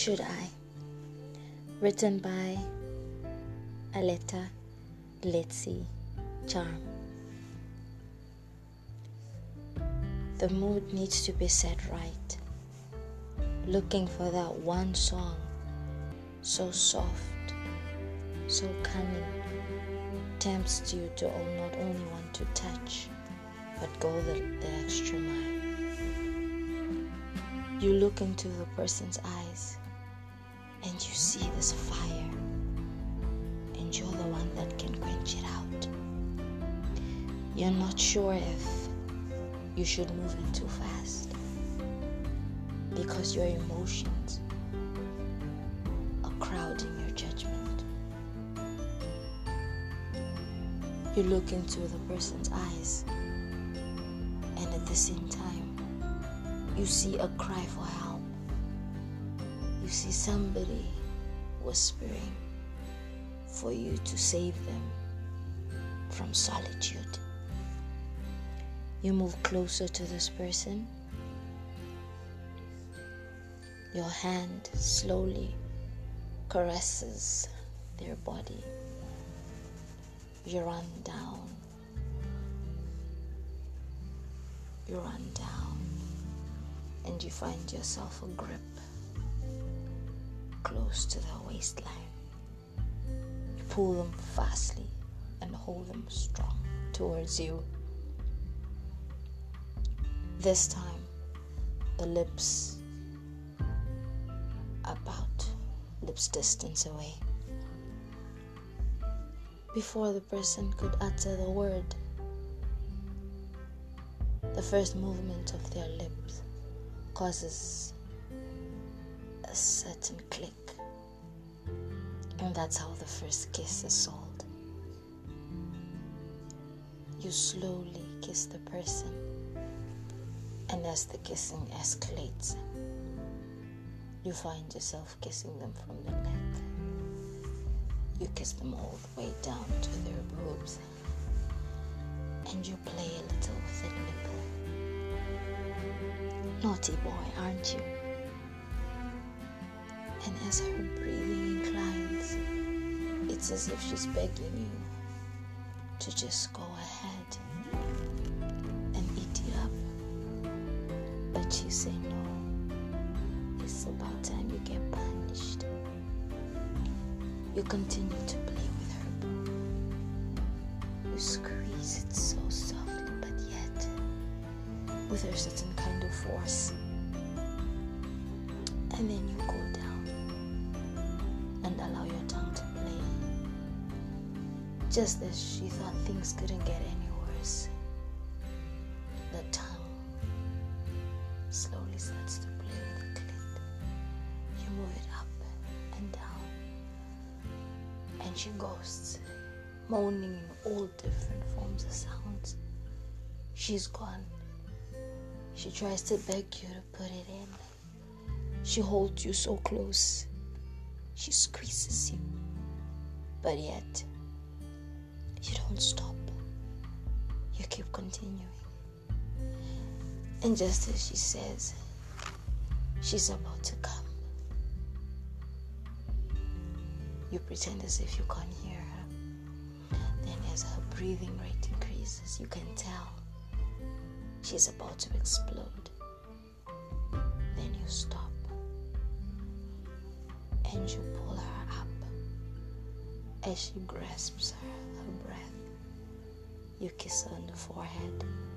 Should I? Written by Aletta Letsi Charm. The mood needs to be set right. Looking for that one song, so soft, so cunning, tempts you to not only want to touch, but go the extra mile. You look into the person's eyes and you see this fire, and you're the one that can quench it out. You're not sure if you should move in too fast because your emotions are crowding your judgment. You look into the person's eyes, and at the same time, you see a cry for help. You see somebody whispering for you to save them from solitude. You move closer to this person. Your hand slowly caresses their body. You run down. You run down, and you find yourself a grip close to their waistline. You pull them fastly and hold them strong towards you. This time, the lips about lips distance away. Before the person could utter the word, the first movement of their lips causes a certain click, and that's how the first kiss is sold. You slowly kiss the person, and as the kissing escalates, you find yourself kissing them from the neck. You kiss them all the way down to their boobs, and you play a little with the nipple. Naughty boy, aren't you? And as her breathing inclines, it's as if she's begging you to just go ahead and eat you up. But you say no. It's about time you get punished. You continue to play with her boob. You squeeze it so softly, but yet with a certain kind of force. And then you go down and allow your tongue to play. Just as she thought things couldn't get any worse, the tongue slowly starts to play with the clit. You move it up and down, and she goes moaning in all different forms of sounds. She's gone. She tries to beg you to put it in. She holds you so close. She squeezes you, but yet you don't stop. You keep continuing. And just as she says she's about to come, you pretend as if you can't hear her. Then as her breathing rate increases, you can tell she's about to explode. Then you stop and you pull her up. As she grasps her breath, you kiss her on the forehead.